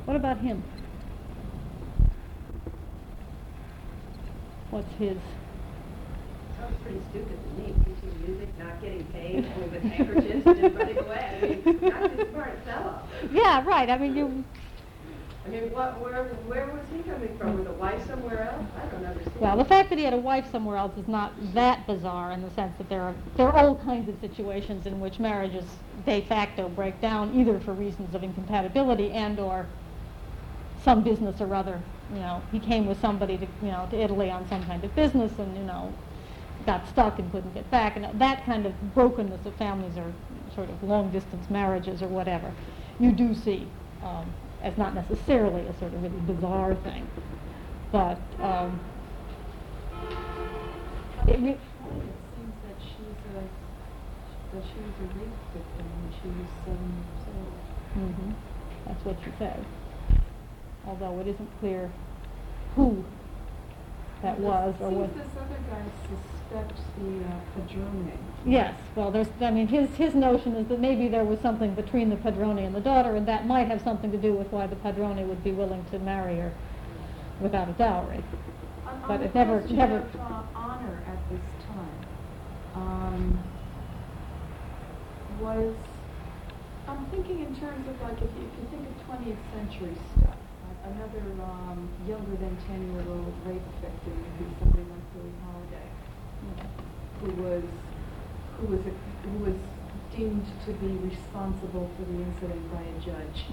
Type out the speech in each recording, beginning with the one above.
What about him? What's his? Sounds pretty stupid to me. Teaching music, not getting paid, only with handkerchiefs and just running away. I mean, not too smart fellow. Yeah, right. I mean, you. I mean, where was he coming from? With a wife somewhere else? I don't understand. Well, the fact that he had a wife somewhere else is not that bizarre in the sense that there are all kinds of situations in which marriages de facto break down, either for reasons of incompatibility and or some business or other. You know, he came with somebody to Italy on some kind of business, and got stuck and couldn't get back, and that kind of brokenness of families or sort of long distance marriages or whatever, you do see as not necessarily a sort of really bizarre thing, but it seems that she was a rape victim when she was 7 years old. Mm-hmm. That's what she said. Although it isn't clear who that was or what. This other guy suspects the padrone. Yes, well, his notion is that maybe there was something between the padrone and the daughter, and that might have something to do with why the padrone would be willing to marry her without a dowry. But it never. Honor at this time was. I'm thinking in terms of like if you think of 20th century stuff. Another younger than 10-year-old rape victim would be somebody like Billie Holiday, who was deemed to be responsible for the incident by a judge,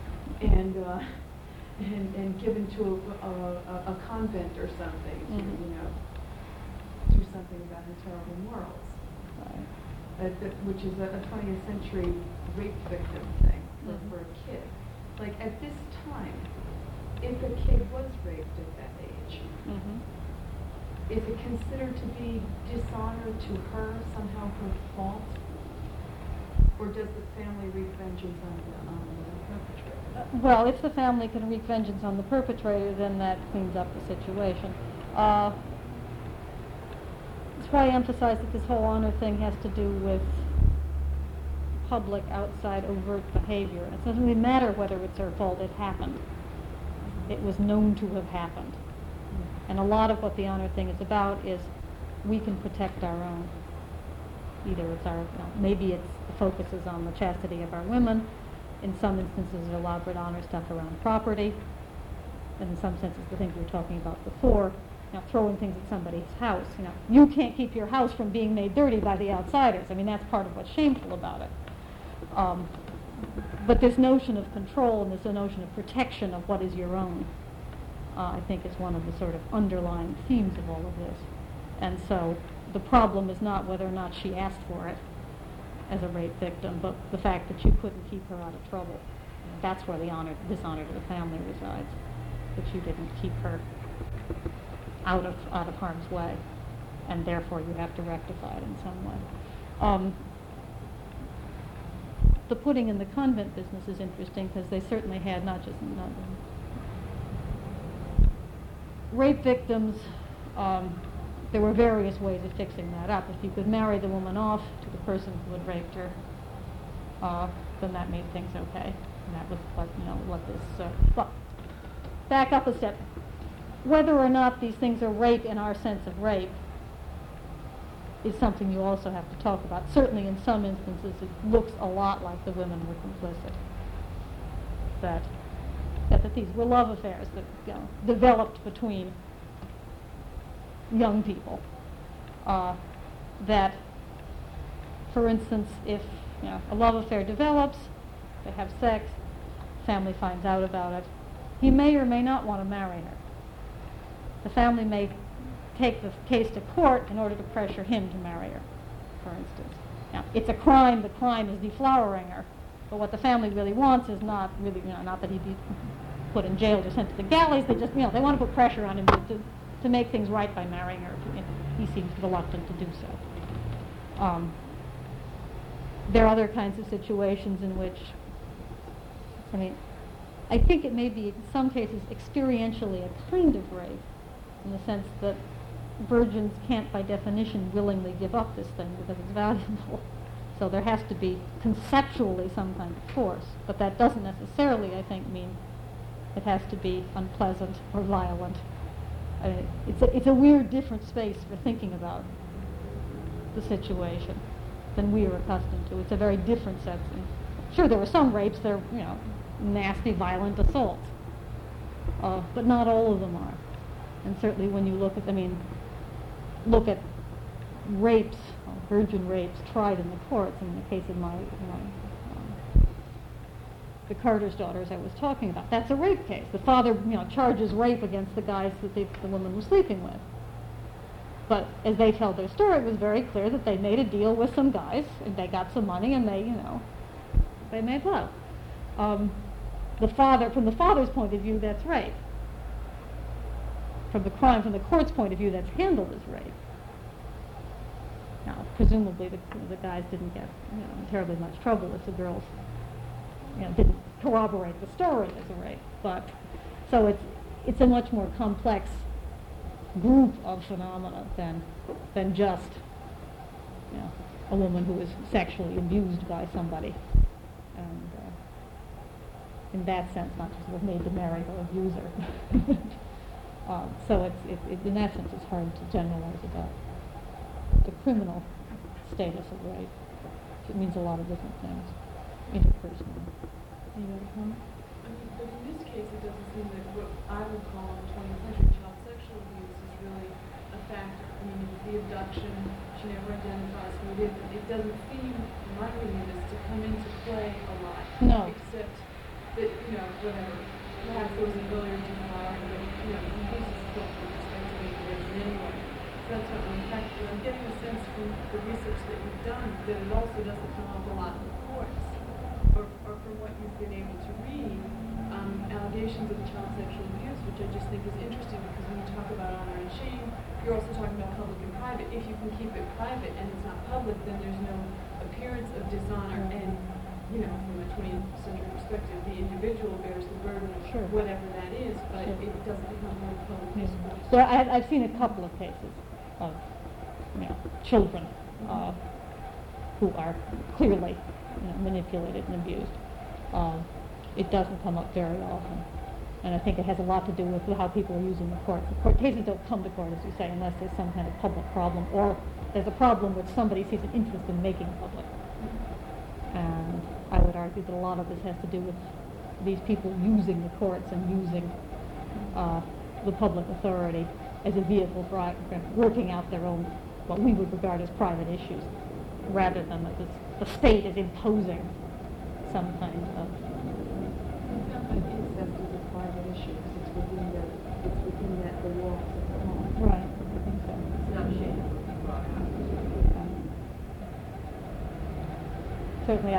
and given to a convent or something to do something about her terrible morals, which is a 20th century rape victim thing for a kid. Like at this time, if a kid was raped at that age, is it considered to be dishonor to her, somehow her fault? Or does the family wreak vengeance on the perpetrator? Well, if the family can wreak vengeance on the perpetrator, then that cleans up the situation. That's why I emphasize that this whole honor thing has to do with public, outside, overt behavior. It doesn't really matter whether it's her fault, it happened. It was known to have happened. And a lot of what the honor thing is about is we can protect our own. Either it's maybe it's the focus is on the chastity of our women. In some instances, elaborate honor stuff around property. And in some senses, the things we were talking about before, throwing things at somebody's house. You can't keep your house from being made dirty by the outsiders. I mean, that's part of what's shameful about it. But this notion of control and this notion of protection of what is your own, I think is one of the sort of underlying themes of all of this. And so the problem is not whether or not she asked for it as a rape victim, but the fact that you couldn't keep her out of trouble. That's where the dishonor to the family resides, that you didn't keep her out of harm's way, and therefore you have to rectify it in some way. The putting in the convent business is interesting because they certainly had not just rape victims. There were various ways of fixing that up. If you could marry the woman off to the person who had raped her, then that made things okay. And that was what this. But back up a step. Whether or not these things are rape in our sense of rape is something you also have to talk about. Certainly in some instances it looks a lot like the women were complicit. That these were love affairs that developed between young people. That, for instance, if a love affair develops, they have sex, family finds out about it, he may or may not want to marry her. The family may take the case to court in order to pressure him to marry her, for instance. Now, it's a crime. The crime is deflowering her. But what the family really wants is not really, not that he be put in jail or sent to the galleys. They just, they want to put pressure on him to make things right by marrying her. He seems reluctant to do so. There are other kinds of situations in which, I think it may be in some cases experientially a kind of rape, in the sense that virgins can't by definition willingly give up this thing because it's valuable. So there has to be conceptually some kind of force, but that doesn't necessarily, I think, mean It has to be unpleasant or violent. It's a weird, different space for thinking about the situation than we are accustomed to. It's a very different sense. And sure, there are some rapes. They're, nasty, violent assaults, but not all of them are. And certainly, when you look at rapes, virgin rapes tried in the courts. In the case of the Carter's daughters I was talking about, that's a rape case. The father, charges rape against the guys that the woman was sleeping with. But as they tell their story, it was very clear that they made a deal with some guys, and they got some money, and they made love. From the father's point of view, that's rape. From the court's point of view, that's handled as rape. Now, presumably, the guys didn't get in terribly much trouble if the girls didn't corroborate the story as a rape. But so it's a much more complex group of phenomena than just a woman who is sexually abused by somebody, and in that sense, not just was made to marry her abuser. So it's in that sense, it's hard to generalize about the criminal status of rape. It means a lot of different things, interpersonal. Any other comment? But in this case, it doesn't seem that what I would call in the 20th century child sexual abuse is really a factor. I mean, the abduction, she never identifies who it is. It doesn't seem, in my reading of this, to come into play a lot. No. Except that, whatever. Perhaps there was an earlier denial, but, he uses still with respect to making it anyway. So that's what I'm affected. I'm getting a sense from the research that you've done that it also doesn't come up a lot in the courts. Or from what you've been able to read, allegations of child sexual abuse, which I just think is interesting because when you talk about honor and shame, you're also talking about public and private. If you can keep it private and it's not public, then there's no appearance of dishonor. And, from a 20th century perspective, the individual bears the burden of whatever that is, but it doesn't become more public discourse. So I've seen a couple of cases of children who are clearly manipulated and abused. It doesn't come up very often, and I think it has a lot to do with how people are using the court. The court cases don't come to court, as you say, unless there's some kind of public problem, or there's a problem which somebody sees an interest in making public. And I would argue that a lot of this has to do with these people using the courts and using the public authority as a vehicle for working out their own, what we would regard as private issues, rather than that the state is imposing some kind of... It's not like incest is a private issue because it's within the walls of the home. Right, I think so. It's not shame. Certainly,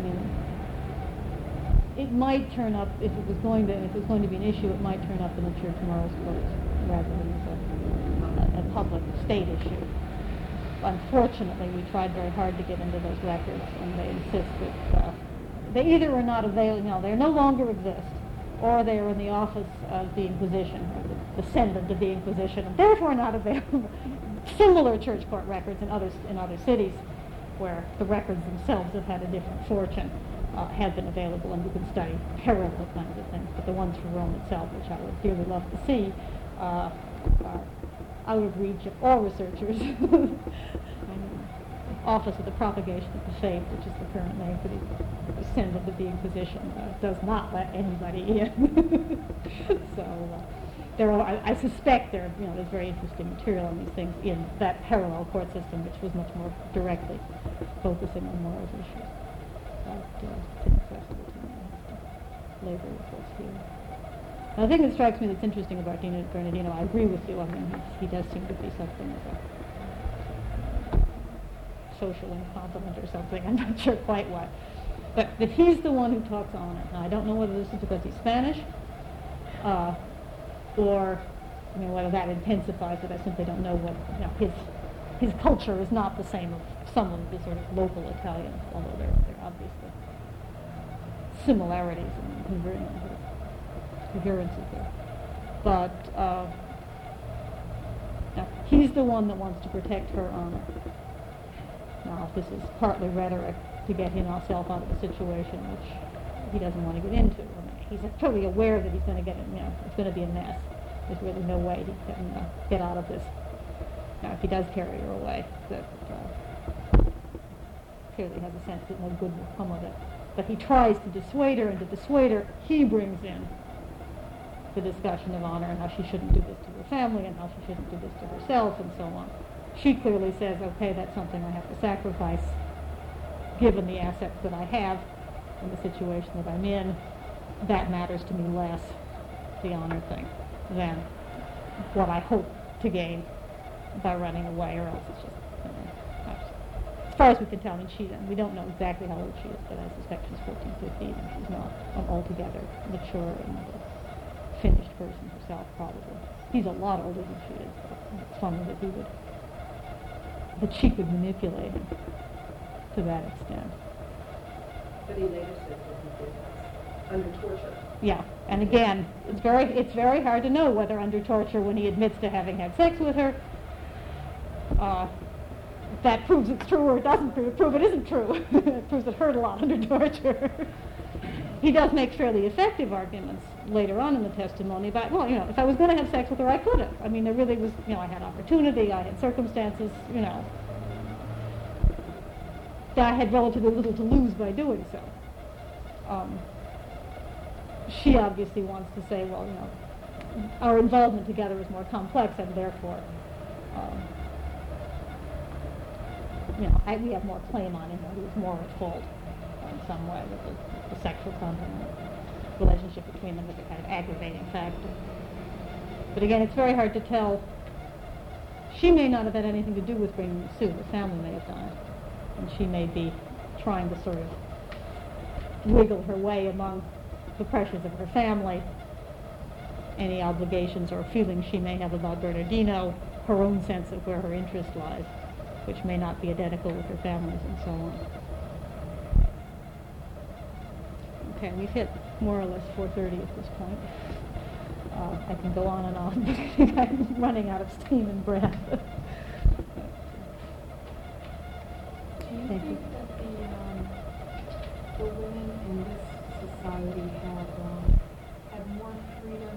it might turn up if it was going to be an issue. It might turn up in the Church Morals courts rather than as a public state issue. Unfortunately, we tried very hard to get into those records, and they insist that they either are not available, they no longer exist, or they are in the office of the Inquisition, or the descendant of the Inquisition, and therefore not available. Similar church court records in other cities, where the records themselves have had a different fortune, have been available, and you can study parallel kinds of things. But the ones for Rome itself, which I would dearly love to see, are out of reach of all researchers. Office of the Propagation of the Faith, which is the current name for the descendant of the Inquisition, does not let anybody in. So I suspect there's very interesting material on these things in that parallel court system, which was much more directly focusing on morals issues. But inaccessible to me. Labor reports here. And the thing that strikes me that's interesting about Dino Bernardino, I agree with you. I mean, he does seem to be something of a social incompetent or something. I'm not sure quite what. But he's the one who talks on it. Now, I don't know whether this is because he's Spanish, or whether that intensifies it. I simply don't know what his culture is not the same of some of the sort of local Italians, although there are obviously similarities and coherences there. But he's the one that wants to protect her honor. Now, this is partly rhetoric to get himself out of a situation which he doesn't want to get into. I mean, he's totally aware that he's going to get, it's going to be a mess. There's really no way he can get out of this. Now, if he does carry her away, that clearly has a sense that no good will come of it. But he tries to dissuade her, and to dissuade her, he brings in the discussion of honor and how she shouldn't do this to her family and how she shouldn't do this to herself and so on. She clearly says, okay, that's something I have to sacrifice given the assets that I have and the situation that I'm in. That matters to me less, the honor thing, than what I hope to gain by running away, or else it's just, as far as we can tell, we don't know exactly how old she is, but I suspect she's 14, 15, and she's not an altogether mature and finished person herself, probably. He's a lot older than she is, but it's funny that she could manipulate him to that extent. But he later says that he did that under torture. Yeah, and again, it's very hard to know whether under torture, when he admits to having had sex with her, that proves it's true or it doesn't prove it isn't true. It proves it hurt a lot under torture. He does make fairly effective arguments later on in the testimony about, if I was going to have sex with her, I could have. I mean, there really was, I had opportunity, I had circumstances, I had relatively little to lose by doing so. She obviously wants to say, our involvement together is more complex, and therefore, we have more claim on him, he was more at fault in some way with the sexual component. Relationship between them was a kind of aggravating factor. But again, it's very hard to tell. She may not have had anything to do with bringing the suit. The family may have done it. And she may be trying to sort of wiggle her way among the pressures of her family, any obligations or feelings she may have about Bernardino, her own sense of where her interest lies, which may not be identical with her family's, and so on. Okay, we've hit more or less 4:30 at this point. I can go on and on, but I think I'm running out of steam and breath. Do you think that the women in this society have more freedom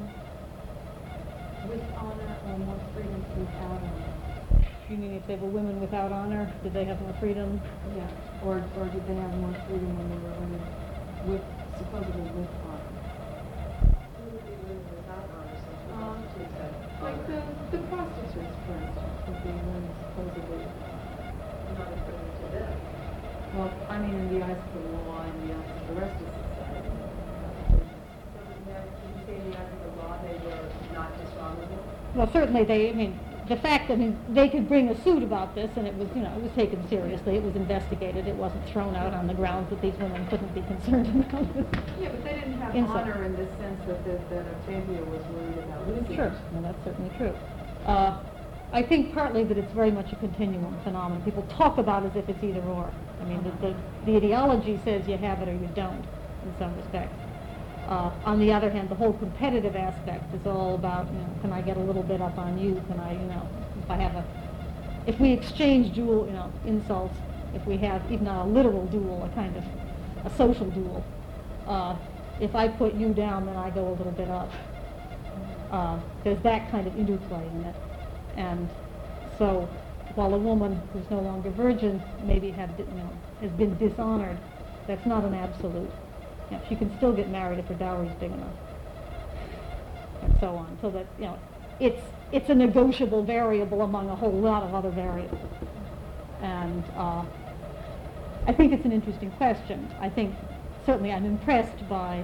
with honor or more freedom without honor? You mean if they were women without honor, did they have more freedom? Yeah. Or did they have more freedom when they were women with supposedly with honor? Who would be women without honor, since the prostitutes have Like honor? the prostitutes, for instance, would be women supposedly. Not according to them. Well, I mean, in the eyes of the law and the eyes of the rest of society. So did you say in the eyes of the law they were not dishonorable? Well, certainly the fact that they could bring a suit about this, and it was, it was taken seriously, it was investigated, it wasn't thrown out on the grounds that these women couldn't be concerned about it. Yeah, but they didn't have Insult. honor in the sense that Octavia was worried about losing. Sure, well, that's certainly true. I think partly that it's very much a continuum phenomenon. People talk about it as if it's either or. I mean, the ideology says you have it or you don't, in some respects. On the other hand, the whole competitive aspect is all about, can I get a little bit up on you? Can I, if we exchange duel, insults, if we have even not a literal duel, a kind of a social duel, if I put you down, then I go a little bit up. There's that kind of interplay in it. And so, while a woman who's no longer virgin maybe has been dishonored, that's not an absolute. She can still get married if her dowry is big enough, and so on. So that it's a negotiable variable among a whole lot of other variables. And I think it's an interesting question. I think certainly I'm impressed by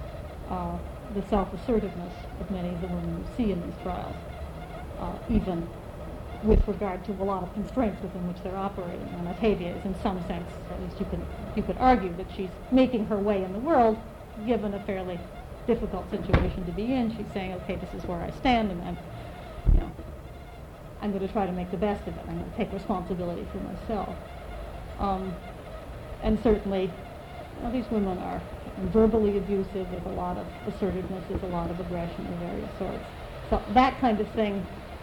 the self-assertiveness of many of the women you see in these trials, even with regard to a lot of constraints within which they're operating. And Octavia is, in some sense, at least you could argue that she's making her way in the world, given a fairly difficult situation to be in. She's saying, okay, this is where I stand, and I'm going to try to make the best of it. I'm going to take responsibility for myself. And certainly, these women are verbally abusive. There's a lot of assertiveness. There's a lot of aggression of various sorts. So that kind of thing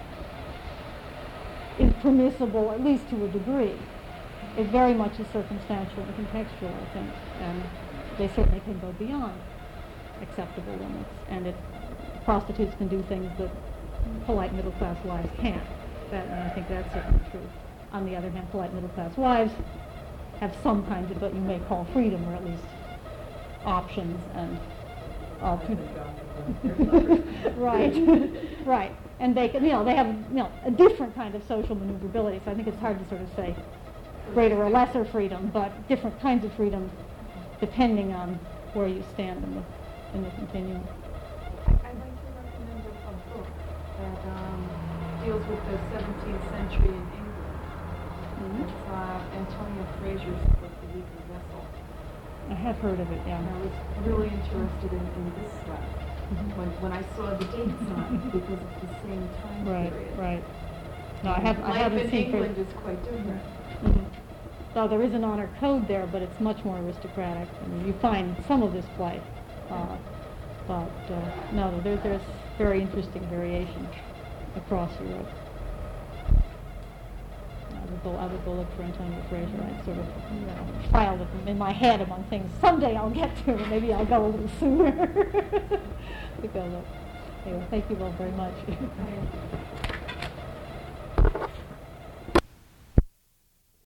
is permissible, at least to a degree. It very much is circumstantial and contextual, I think, and they certainly can go beyond. acceptable limits, and prostitutes can do things that polite middle-class wives can't. And I think that's certainly true. On the other hand, polite middle-class wives have some kinds of what you may call freedom, or at least options, and right, right. And they can, they have, a different kind of social maneuverability. So I think it's hard to sort of say greater or lesser freedom, but different kinds of freedom depending on where you stand in the continuum. I'd like to recommend a book that deals with the 17th century in England. Mm-hmm. It's Antonia Fraser's book, The Weaker Vessel. I have heard of it, yeah. And I was really interested in this stuff when I saw the dates on it, because it's the same time Right, period. right. No, I Life haven't in seen England is quite different. So there is an honor code there, but it's much more aristocratic. I mean, you find some of this play, but no, there's very interesting variation across Europe. I would go look for Antonia Fraser. I sort of filed it in my head among things someday I'll get to. Maybe I'll go a little sooner to go look. Anyway, thank you all very much.